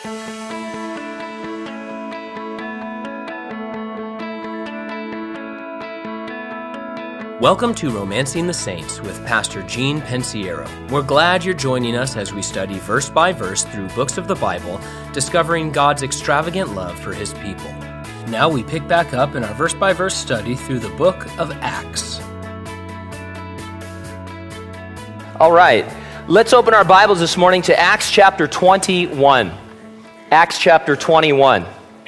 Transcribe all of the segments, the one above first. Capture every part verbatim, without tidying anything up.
Welcome to Romancing the Saints with Pastor Gene Pensiero. We're glad you're joining us as we study verse by verse through books of the Bible, discovering God's extravagant love for His people. Now we pick back up in our verse by verse study through the book of Acts. All right, let's open our Bibles this morning to Acts chapter twenty-one. Acts chapter twenty-one.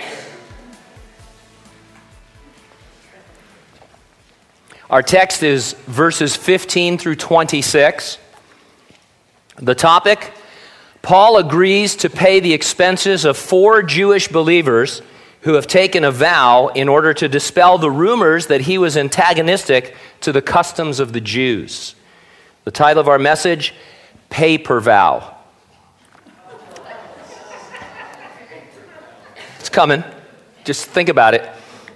Our text is verses fifteen through twenty-six. The topic, Paul agrees to pay the expenses of four Jewish believers who have taken a vow in order to dispel the rumors that he was antagonistic to the customs of the Jews. The title of our message, Pay Per Vow. It's coming. Just think about it.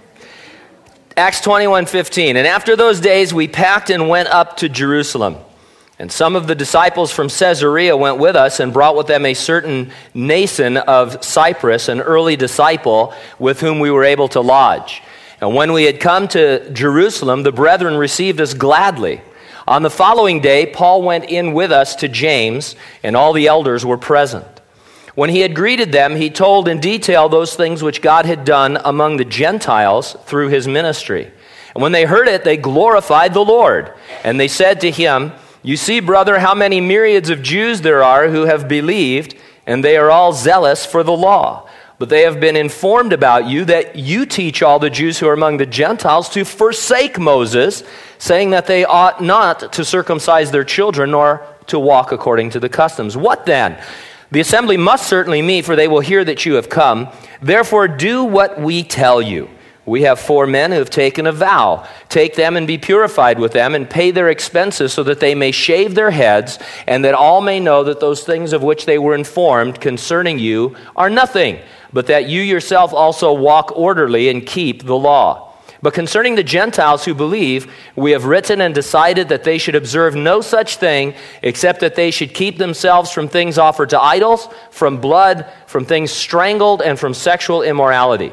Acts twenty-one fifteen, and after those days we packed and went up to Jerusalem. And some of the disciples from Caesarea went with us and brought with them a certain Nason of Cyprus, an early disciple with whom we were able to lodge. And when we had come to Jerusalem, the brethren received us gladly. On the following day, Paul went in with us to James, and all the elders were present. When he had greeted them, he told in detail those things which God had done among the Gentiles through his ministry. And when they heard it, they glorified the Lord. And they said to him, "You see, brother, how many myriads of Jews there are who have believed, and they are all zealous for the law. But they have been informed about you that you teach all the Jews who are among the Gentiles to forsake Moses, saying that they ought not to circumcise their children nor to walk according to the customs. What then? The assembly must certainly meet, for they will hear that you have come. Therefore, do what we tell you. We have four men who have taken a vow. Take them and be purified with them, and pay their expenses so that they may shave their heads, and that all may know that those things of which they were informed concerning you are nothing, but that you yourself also walk orderly and keep the law. But concerning the Gentiles who believe, we have written and decided that they should observe no such thing, except that they should keep themselves from things offered to idols, from blood, from things strangled, and from sexual immorality."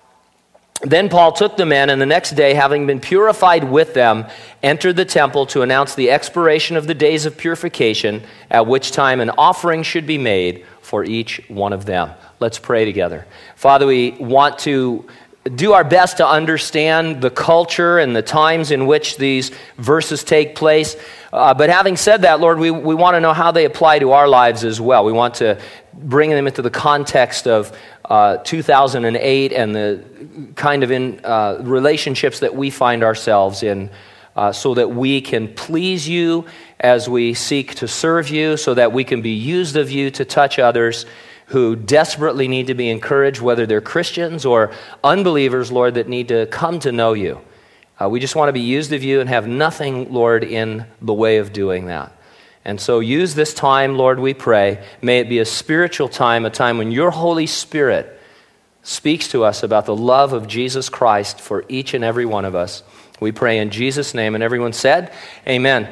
Then Paul took the men, and the next day, having been purified with them, entered the temple to announce the expiration of the days of purification, at which time an offering should be made for each one of them. Let's pray together. Father, we want to do our best to understand the culture and the times in which these verses take place. Uh, but having said that, Lord, we, we want to know how they apply to our lives as well. We want to bring them into the context of uh, two thousand eight and the kind of in uh, relationships that we find ourselves in, uh, so that we can please you as we seek to serve you, so that we can be used of you to touch others who desperately need to be encouraged, whether they're Christians or unbelievers, Lord, that need to come to know you. Uh, we just want to be used of you and have nothing, Lord, in the way of doing that. And so use this time, Lord, we pray. May it be a spiritual time, a time when your Holy Spirit speaks to us about the love of Jesus Christ for each and every one of us. We pray in Jesus' name. And everyone said, amen.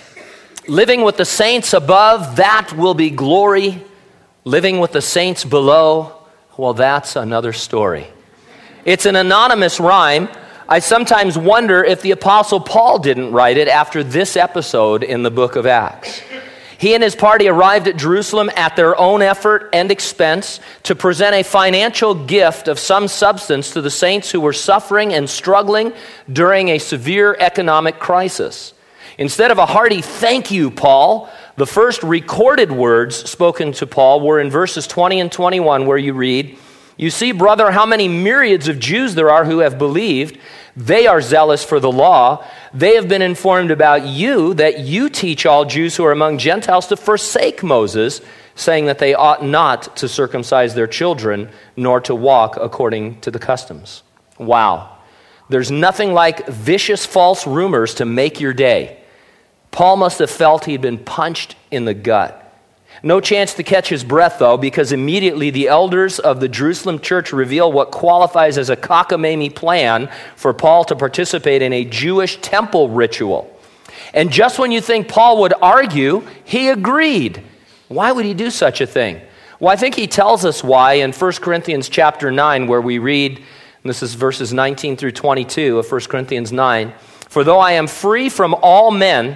Living with the saints above, that will be glory. Living with the saints below, well, that's another story. It's an anonymous rhyme. I sometimes wonder if the Apostle Paul didn't write it after this episode in the book of Acts. He and his party arrived at Jerusalem at their own effort and expense to present a financial gift of some substance to the saints who were suffering and struggling during a severe economic crisis. Instead of a hearty "thank you, Paul," the first recorded words spoken to Paul were in verses twenty and twenty-one, where you read, "You see, brother, how many myriads of Jews there are who have believed. They are zealous for the law. They have been informed about you, that you teach all Jews who are among Gentiles to forsake Moses, saying that they ought not to circumcise their children, nor to walk according to the customs." Wow. There's nothing like vicious false rumors to make your day. Paul must have felt he'd been punched in the gut. No chance to catch his breath, though, because immediately the elders of the Jerusalem church reveal what qualifies as a cockamamie plan for Paul to participate in a Jewish temple ritual. And just when you think Paul would argue, he agreed. Why would he do such a thing? Well, I think he tells us why in First Corinthians chapter nine, where we read, and this is verses nineteen through twenty-two of First Corinthians nine, "For though I am free from all men,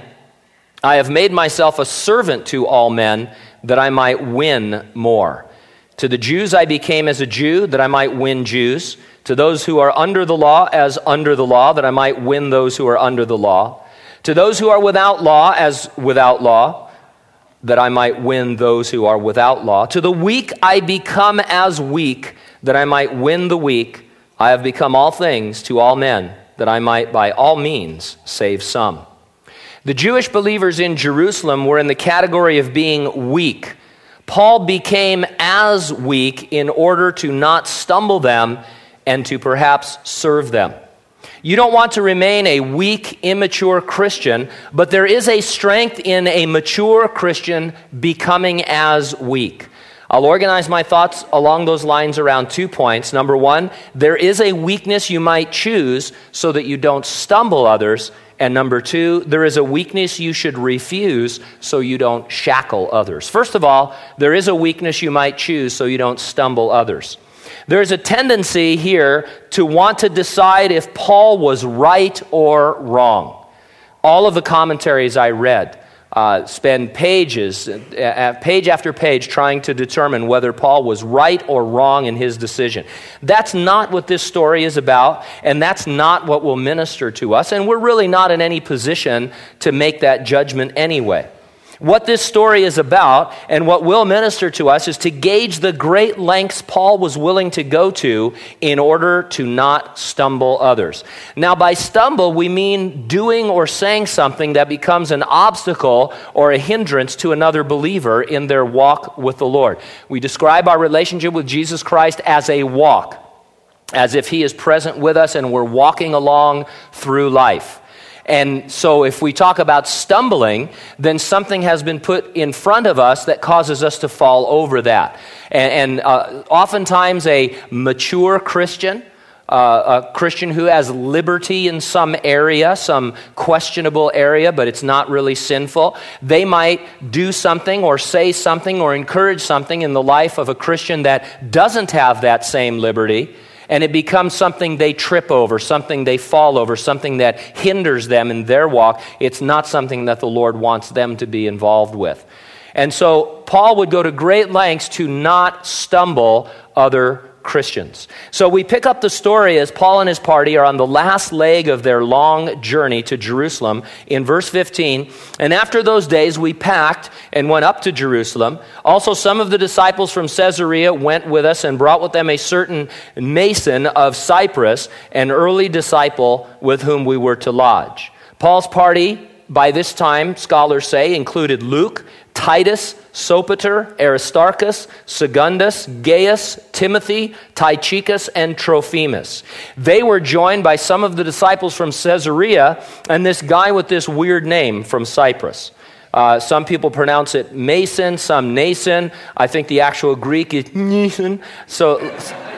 I have made myself a servant to all men, that I might win more. To the Jews I became as a Jew, that I might win Jews. To those who are under the law, as under the law, that I might win those who are under the law. To those who are without law, as without law, that I might win those who are without law. To the weak I become as weak, that I might win the weak. I have become all things to all men, that I might by all means save some." The Jewish believers in Jerusalem were in the category of being weak. Paul became as weak in order to not stumble them and to perhaps serve them. You don't want to remain a weak, immature Christian, but there is a strength in a mature Christian becoming as weak. I'll organize my thoughts along those lines around two points. Number one, there is a weakness you might choose so that you don't stumble others. And number two, there is a weakness you should refuse so you don't shackle others. First of all, there is a weakness you might choose so you don't stumble others. There's a tendency here to want to decide if Paul was right or wrong. All of the commentaries I read uh, spend pages, uh, page after page, trying to determine whether Paul was right or wrong in his decision. That's not what this story is about, and that's not what will minister to us, and we're really not in any position to make that judgment anyway. What this story is about and what will minister to us is to gauge the great lengths Paul was willing to go to in order to not stumble others. Now, by stumble, we mean doing or saying something that becomes an obstacle or a hindrance to another believer in their walk with the Lord. We describe our relationship with Jesus Christ as a walk, as if he is present with us and we're walking along through life. And so if we talk about stumbling, then something has been put in front of us that causes us to fall over that. And, and uh, oftentimes a mature Christian, uh, a Christian who has liberty in some area, some questionable area, but it's not really sinful, they might do something or say something or encourage something in the life of a Christian that doesn't have that same liberty. And it becomes something they trip over, something they fall over, something that hinders them in their walk. It's not something that the Lord wants them to be involved with. And so Paul would go to great lengths to not stumble other Christians. So we pick up the story as Paul and his party are on the last leg of their long journey to Jerusalem in verse fifteen. "And after those days we packed and went up to Jerusalem. Also some of the disciples from Caesarea went with us and brought with them a certain Mason of Cyprus, an early disciple with whom we were to lodge." Paul's party, by this time, scholars say, included Luke, Titus, Sopater, Aristarchus, Secundus, Gaius, Timothy, Tychicus, and Trophimus. They were joined by some of the disciples from Caesarea and this guy with this weird name from Cyprus. Uh, some people pronounce it Mason, some Nason. I think the actual Greek is Nason. So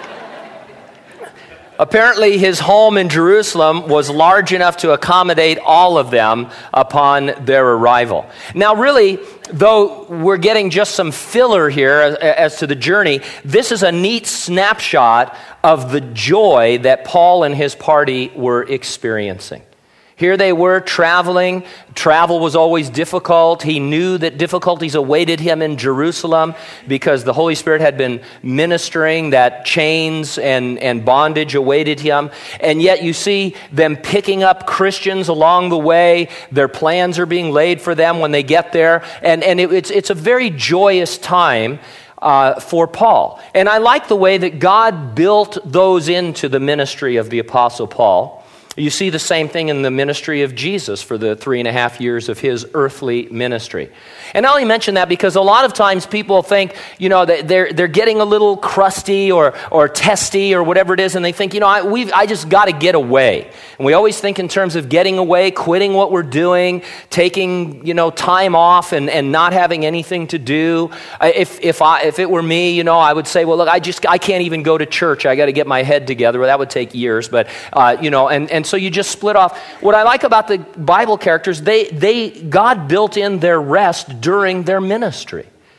apparently his home in Jerusalem was large enough to accommodate all of them upon their arrival. Now really, though we're getting just some filler here as, as to the journey, this is a neat snapshot of the joy that Paul and his party were experiencing. Here they were traveling. Travel was always difficult. He knew that difficulties awaited him in Jerusalem because the Holy Spirit had been ministering, that chains and, and bondage awaited him. And yet you see them picking up Christians along the way. Their plans are being laid for them when they get there. And, and it, it's, it's a very joyous time uh, for Paul. And I like the way that God built those into the ministry of the Apostle Paul. You see the same thing in the ministry of Jesus for the three and a half years of his earthly ministry. And I only mention that because a lot of times people think, you know, that they're they're getting a little crusty or or testy or whatever it is, and they think, you know, I we've I just got to get away. And we always think in terms of getting away, quitting what we're doing, taking, you know, time off and, and not having anything to do. If if I if it were me, you know, I would say, well, look, I just I can't even go to church. I got to get my head together. Well, that would take years, but uh, you know, and and so you just split off. What I like about the Bible characters, they they God built in their rest during their ministry.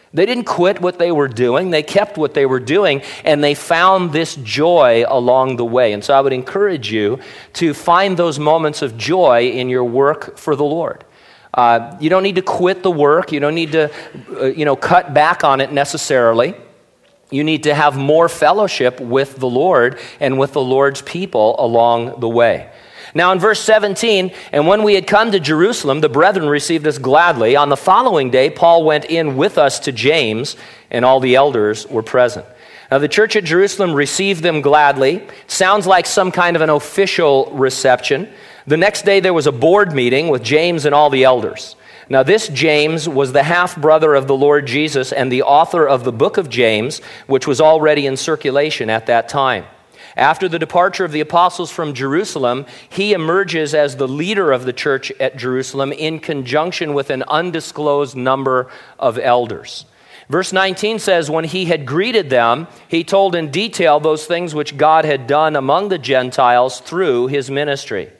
They didn't quit what they were doing. They kept what they were doing, and they found this joy along the way. And so I would encourage you to find those moments of joy in your work for the Lord. Uh, you don't need to quit the work. You don't need to, uh, you know, cut back on it necessarily. You need to have more fellowship with the Lord and with the Lord's people along the way. Now in verse seventeen, and when we had come to Jerusalem, the brethren received us gladly. On the following day, Paul went in with us to James, and all the elders were present. Now the church at Jerusalem received them gladly. Sounds like some kind of an official reception. The next day there was a board meeting with James and all the elders. Now this James was the half-brother of the Lord Jesus and the author of the book of James, which was already in circulation at that time. After the departure of the apostles from Jerusalem, he emerges as the leader of the church at Jerusalem in conjunction with an undisclosed number of elders. Verse nineteen says, when he had greeted them, he told in detail those things which God had done among the Gentiles through his ministry.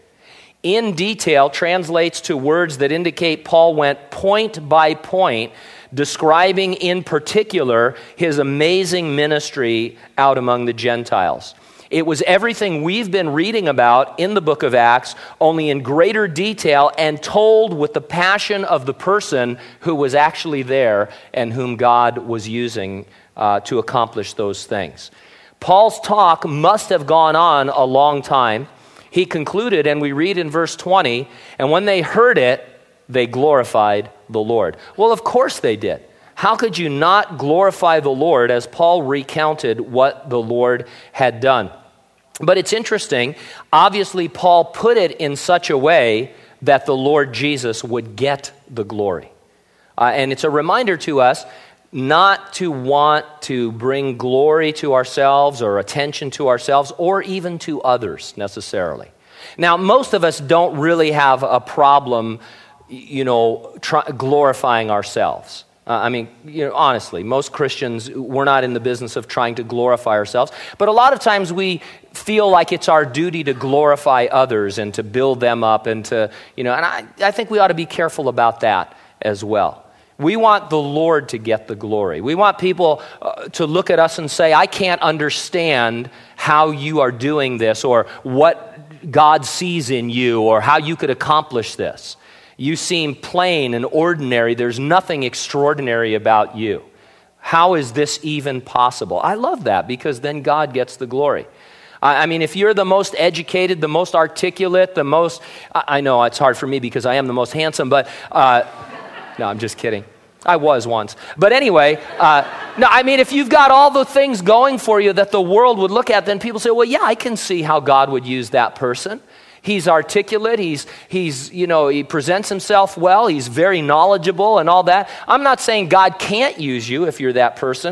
In detail translates to words that indicate Paul went point by point, describing in particular his amazing ministry out among the Gentiles. It was everything we've been reading about in the book of Acts, only in greater detail and told with the passion of the person who was actually there and whom God was using uh, to accomplish those things. Paul's talk must have gone on a long time. He concluded, and we read in verse twenty, and when they heard it, they glorified the Lord. Well, of course they did. How could you not glorify the Lord as Paul recounted what the Lord had done? But it's interesting. Obviously, Paul put it in such a way that the Lord Jesus would get the glory. Uh, and it's a reminder to us not to want to bring glory to ourselves or attention to ourselves or even to others necessarily. Now, most of us don't really have a problem, you know, try, glorifying ourselves. Uh, I mean, you know, honestly, most Christians, we're not in the business of trying to glorify ourselves. But a lot of times we feel like it's our duty to glorify others and to build them up and to, you know, and I, I think we ought to be careful about that as well. We want the Lord to get the glory. We want people uh, to look at us and say, I can't understand how you are doing this or what God sees in you or how you could accomplish this. You seem plain and ordinary. There's nothing extraordinary about you. How is this even possible? I love that because then God gets the glory. I mean, if you're the most educated, the most articulate, the most... I know it's hard for me because I am the most handsome, but... Uh, no, I'm just kidding. I was once. But anyway, uh, no, I mean, if you've got all the things going for you that the world would look at, then people say, well, yeah, I can see how God would use that person. He's articulate, he's, he's, you know, he presents himself well, he's very knowledgeable and all that. I'm not saying God can't use you if you're that person,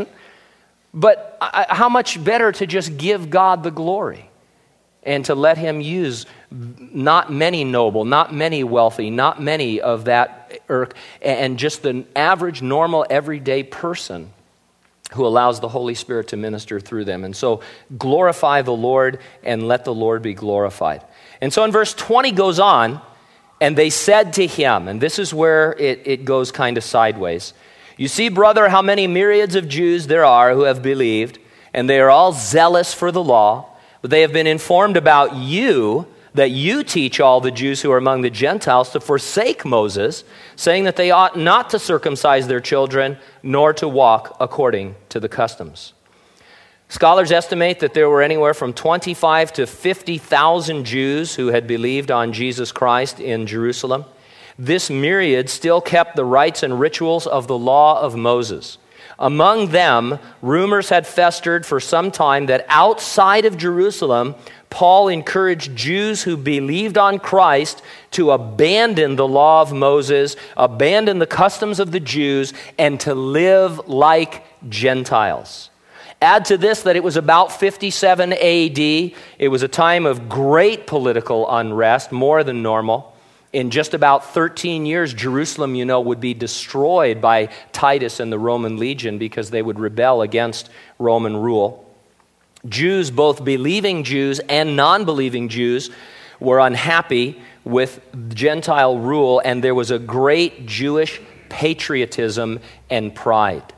but I, how much better to just give God the glory and to let him use not many noble, not many wealthy, not many of that irk, and just the average, normal, everyday person who allows the Holy Spirit to minister through them. And so glorify the Lord and let the Lord be glorified. And so in verse twenty goes on, and they said to him, and this is where it, it goes kind of sideways. You see, brother, how many myriads of Jews there are who have believed, and they are all zealous for the law, but they have been informed about you, that you teach all the Jews who are among the Gentiles to forsake Moses, saying that they ought not to circumcise their children, nor to walk according to the customs. Scholars estimate that there were anywhere from twenty-five to fifty thousand Jews who had believed on Jesus Christ in Jerusalem. This myriad still kept the rites and rituals of the law of Moses. Among them, rumors had festered for some time that outside of Jerusalem, Paul encouraged Jews who believed on Christ to abandon the law of Moses, abandon the customs of the Jews, and to live like Gentiles. Add to this that it was about fifty-seven A D. It was a time of great political unrest, more than normal. In just about thirteen years, Jerusalem, you know, would be destroyed by Titus and the Roman legion because they would rebel against Roman rule. Jews, both believing Jews and non-believing Jews, were unhappy with Gentile rule, and there was a great Jewish patriotism and pride.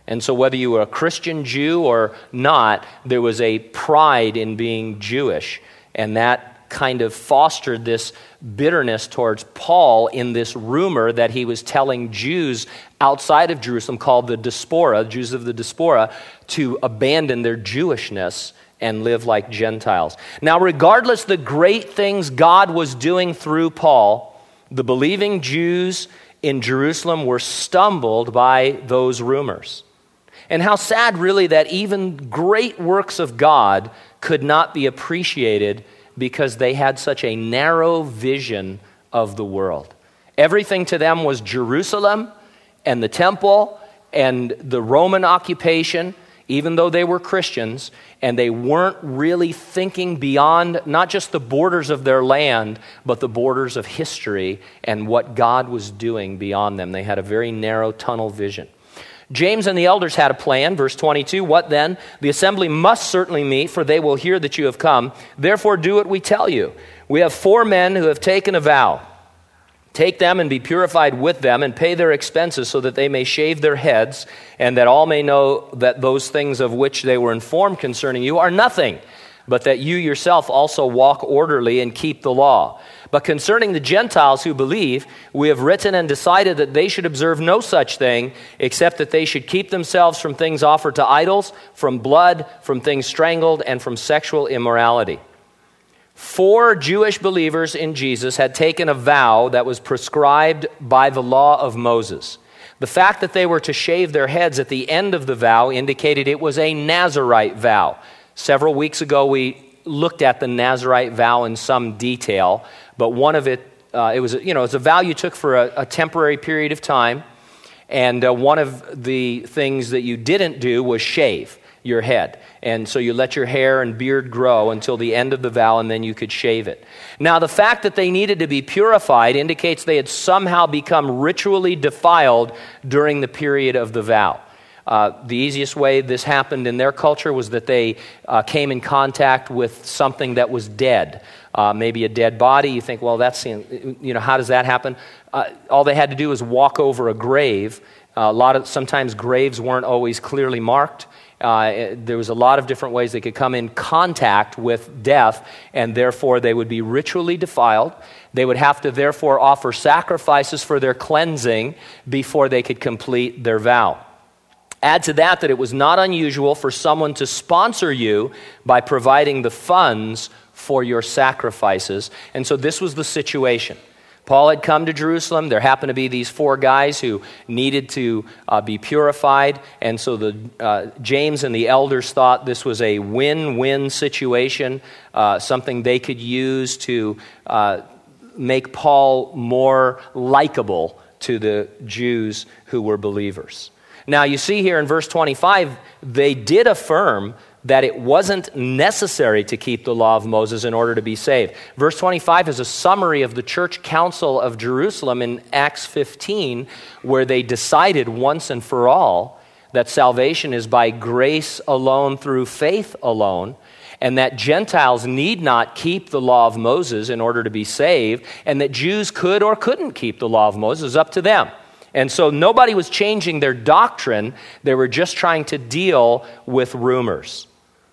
And so whether you were a Christian Jew or not, there was a pride in being Jewish. And that kind of fostered this bitterness towards Paul in this rumor that he was telling Jews outside of Jerusalem, called the diaspora, Jews of the diaspora, to abandon their Jewishness and live like Gentiles. Now, regardless the great things God was doing through Paul, the believing Jews in Jerusalem were stumbled by those rumors. And how sad, really, that even great works of God could not be appreciated because they had such a narrow vision of the world. Everything to them was Jerusalem and the temple and the Roman occupation, even though they were Christians, and they weren't really thinking beyond not just the borders of their land, but the borders of history and what God was doing beyond them. They had a very narrow tunnel vision. James and the elders had a plan, verse twenty-two. What then? The assembly must certainly meet, for they will hear that you have come. Therefore do what we tell you. We have four men who have taken a vow. Take them and be purified with them, and pay their expenses so that they may shave their heads, and that all may know that those things of which they were informed concerning you are nothing, but that you yourself also walk orderly and keep the law. But concerning the Gentiles who believe, we have written and decided that they should observe no such thing, except that they should keep themselves from things offered to idols, from blood, from things strangled, and from sexual immorality. Four Jewish believers in Jesus had taken a vow that was prescribed by the law of Moses. The fact that they were to shave their heads at the end of the vow indicated it was a Nazirite vow. Several weeks ago, we looked at the Nazirite vow in some detail, but one of it, uh, it was, you know, it's a vow you took for a, a temporary period of time, and uh, one of the things that you didn't do was shave your head. And so you let your hair and beard grow until the end of the vow, and then you could shave it. Now, the fact that they needed to be purified indicates they had somehow become ritually defiled during the period of the vow. Uh, the easiest way this happened in their culture was that they uh, came in contact with something that was dead. Uh, maybe a dead body. You think, well, that's, you know, how does that happen? Uh, all they had to do was walk over a grave. Uh, a lot of, sometimes graves weren't always clearly marked. Uh, there was a lot of different ways they could come in contact with death, and therefore they would be ritually defiled. They would have to therefore offer sacrifices for their cleansing before they could complete their vow. Add to that that it was not unusual for someone to sponsor you by providing the funds for your sacrifices. And so this was the situation. Paul had come to Jerusalem. There happened to be these four guys who needed to uh, be purified. And so the uh, James and the elders thought this was a win-win situation, uh, something they could use to uh, make Paul more likable to the Jews who were believers. Now, you see here in verse twenty-five, they did affirm that it wasn't necessary to keep the law of Moses in order to be saved. Verse twenty-five is a summary of the church council of Jerusalem in Acts fifteen, where they decided once and for all that salvation is by grace alone through faith alone, and that Gentiles need not keep the law of Moses in order to be saved, and that Jews could or couldn't keep the law of Moses. It was up to them. And so nobody was changing their doctrine. They were just trying to deal with rumors.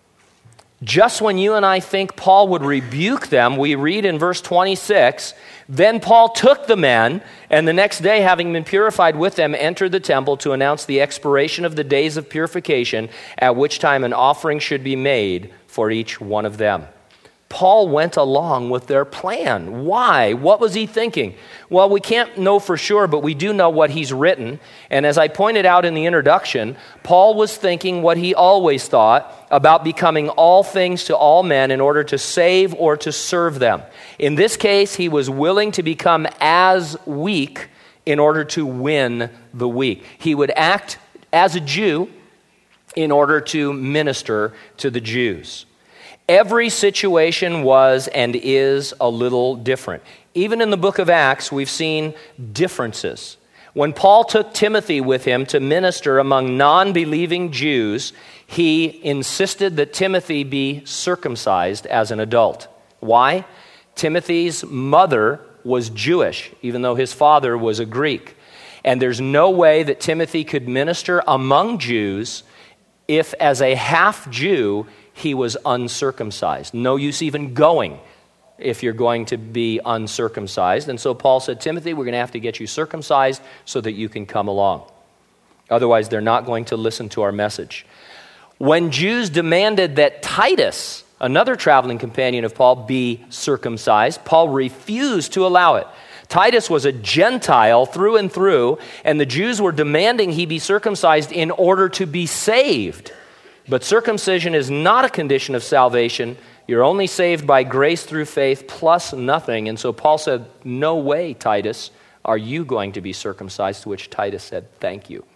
Just when you and I think Paul would rebuke them, we read in verse twenty-six, then Paul took the men, and the next day, having been purified with them, entered the temple to announce the expiration of the days of purification, at which time an offering should be made for each one of them. Paul went along with their plan. Why? What was he thinking? Well, we can't know for sure, but we do know what he's written. And as I pointed out in the introduction, Paul was thinking what he always thought about becoming all things to all men in order to save or to serve them. In this case, he was willing to become as weak in order to win the weak. He would act as a Jew in order to minister to the Jews. Every situation was and is a little different. Even in the book of Acts, we've seen differences. When Paul took Timothy with him to minister among non-believing Jews, he insisted that Timothy be circumcised as an adult. Why? Timothy's mother was Jewish, even though his father was a Greek. And there's no way that Timothy could minister among Jews if, as a half-Jew, he was uncircumcised. No use even going if you're going to be uncircumcised. And so Paul said, Timothy, we're going to have to get you circumcised so that you can come along. Otherwise, they're not going to listen to our message. When Jews demanded that Titus, another traveling companion of Paul, be circumcised, Paul refused to allow it. Titus was a Gentile through and through, and the Jews were demanding he be circumcised in order to be saved. But circumcision is not a condition of salvation. You're only saved by grace through faith plus nothing. And so Paul said, no way, Titus, are you going to be circumcised? To which Titus said, thank you.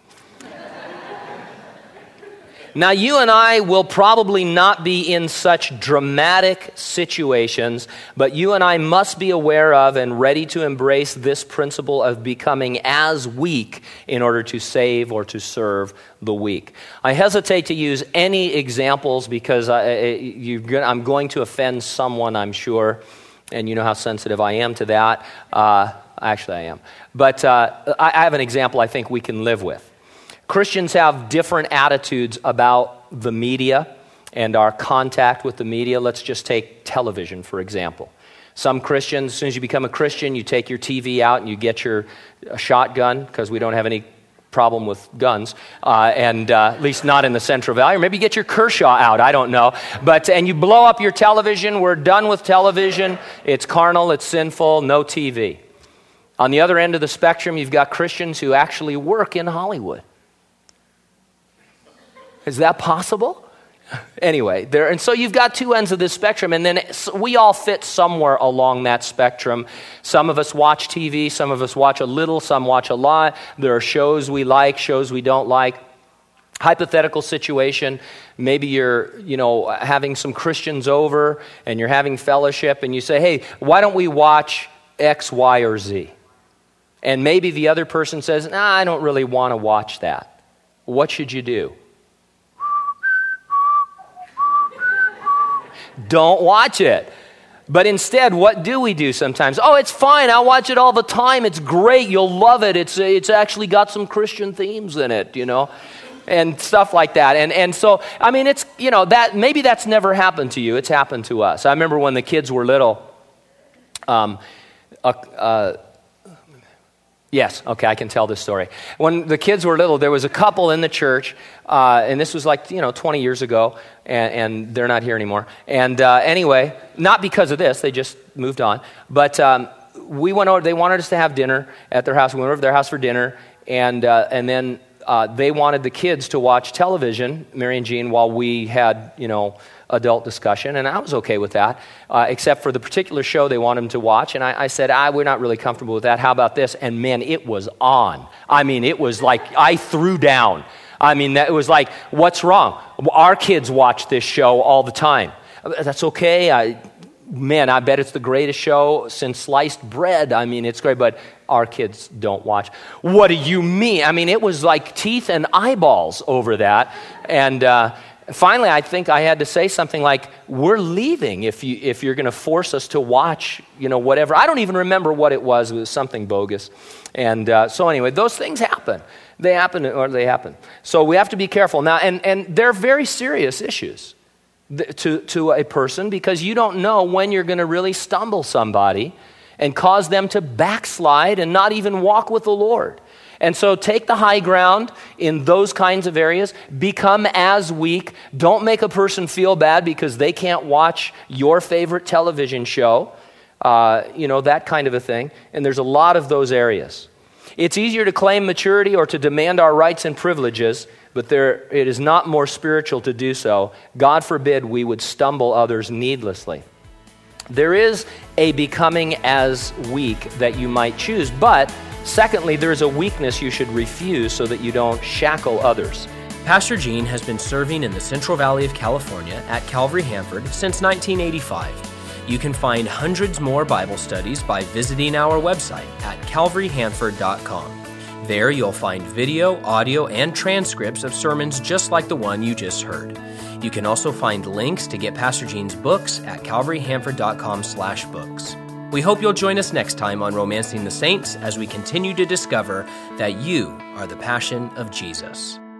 Now, you and I will probably not be in such dramatic situations, but you and I must be aware of and ready to embrace this principle of becoming as weak in order to save or to serve the weak. I hesitate to use any examples because I, you're, I'm going to offend someone, I'm sure, and you know how sensitive I am to that. Uh, actually, I am. But uh, I, I have an example I think we can live with. Christians have different attitudes about the media and our contact with the media. Let's just take television, for example. Some Christians, as soon as you become a Christian, you take your T V out and you get your shotgun, because we don't have any problem with guns, uh, and uh, at least not in the Central Valley. Or maybe you get your Kershaw out, I don't know. But and you blow up your television. We're done with television. It's carnal, it's sinful, no T V. On the other end of the spectrum, you've got Christians who actually work in Hollywood. Is that possible? Anyway, there, and so you've got two ends of this spectrum, and then we all fit somewhere along that spectrum. Some of us watch T V, some of us watch a little, some watch a lot. There are shows we like, shows we don't like. Hypothetical situation, maybe you're, you know, having some Christians over, and you're having fellowship, and you say, hey, why don't we watch X, Y, or Z? And maybe the other person says, nah, I don't really want to watch that. What should you do? Don't watch it. But instead, what do we do sometimes? Oh, it's fine. I watch it all the time. It's great. You'll love it. It's it's actually got some Christian themes in it, you know, and stuff like that. And and so, I mean, it's, you know, that maybe that's never happened to you. It's happened to us. I remember when the kids were little. Um, uh, uh, Yes, okay, I can tell this story. When the kids were little, there was a couple in the church, uh, and this was like, you know, twenty years ago, and, and they're not here anymore. And uh, anyway, not because of this, they just moved on. But um, we went over, they wanted us to have dinner at their house. We went over to their house for dinner, and uh, and then uh, they wanted the kids to watch television, Mary and Jean, while we had, you know, adult discussion, and I was okay with that, uh, except for the particular show they wanted them to watch, and I, I said, ah, we're not really comfortable with that. How about this? And man, it was on. I mean, it was like, I threw down. I mean, that, it was like, what's wrong? Our kids watch this show all the time. That's okay. I, man, I bet it's the greatest show since sliced bread. I mean, it's great, but our kids don't watch. What do you mean? I mean, it was like teeth and eyeballs over that, and uh, finally, I think I had to say something like, we're leaving if, you, if you're going to force us to watch, you know, whatever. I don't even remember what it was. It was something bogus. And uh, so anyway, those things happen. They happen or they happen. So we have to be careful. Now, and, and they're very serious issues to, to a person, because you don't know when you're going to really stumble somebody and cause them to backslide and not even walk with the Lord. And so take the high ground in those kinds of areas. Become as weak. Don't make a person feel bad because they can't watch your favorite television show. Uh, you know, that kind of a thing. And there's a lot of those areas. It's easier to claim maturity or to demand our rights and privileges, but there, it is not more spiritual to do so. God forbid we would stumble others needlessly. There is a becoming as weak that you might choose, but secondly, there is a weakness you should refuse so that you don't shackle others. Pastor Gene has been serving in the Central Valley of California at Calvary Hanford since nineteen eighty-five. You can find hundreds more Bible studies by visiting our website at calvary hanford dot com. There you'll find video, audio, and transcripts of sermons just like the one you just heard. You can also find links to get Pastor Gene's books at calvary hanford dot com slash books. We hope you'll join us next time on Romancing the Saints as we continue to discover that you are the passion of Jesus.